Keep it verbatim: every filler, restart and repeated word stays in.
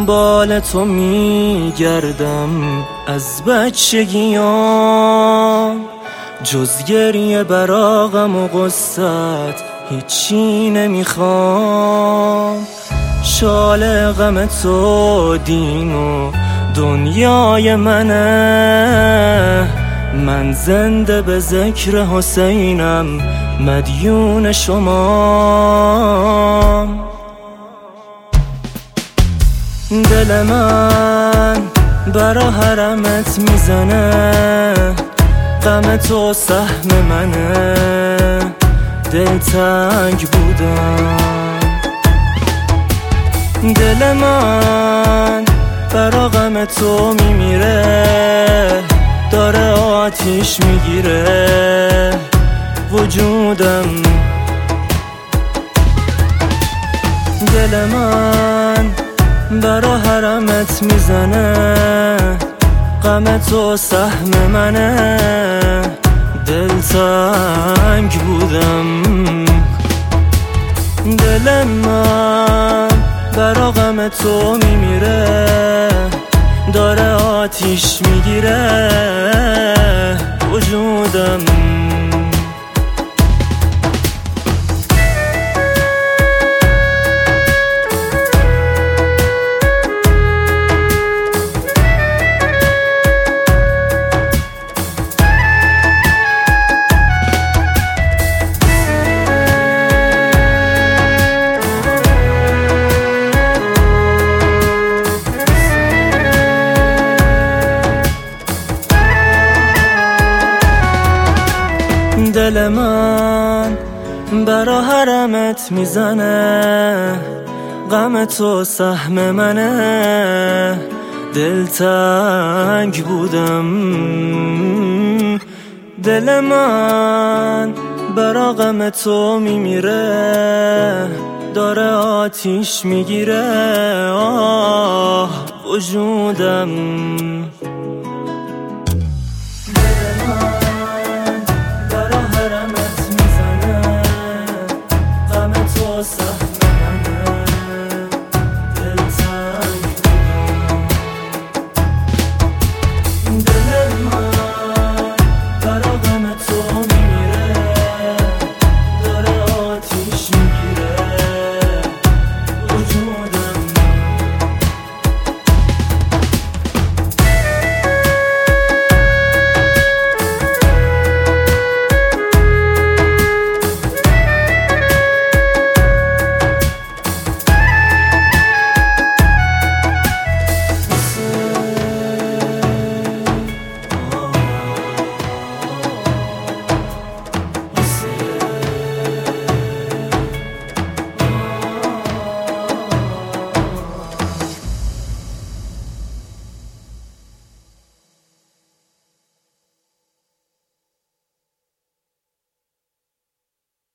دنبال تو میگردم از بچگیام، جز گریه برا غم و غصت هیچی نمیخوام. شال غم تو دین و دنیای منه، من زنده به ذکر حسینم مدیون شما. دل من برا حرمت میزنه، غم تو سهم منه، دلتنگ بودم. دل من برا غم تو میمیره، داره آتیش میگیره وجودم. دل من برا حرمت میزنه، غم تو سهم منه، دلتنگ بودم. دل من برا غم تو میمیره، داره آتیش میگیره وجودم. دل من برا حرمت میزنه، غم تو سهم منه، دلتنگ بودم. دل من برا غم تو میمیره، داره آتیش میگیره آه وجودم.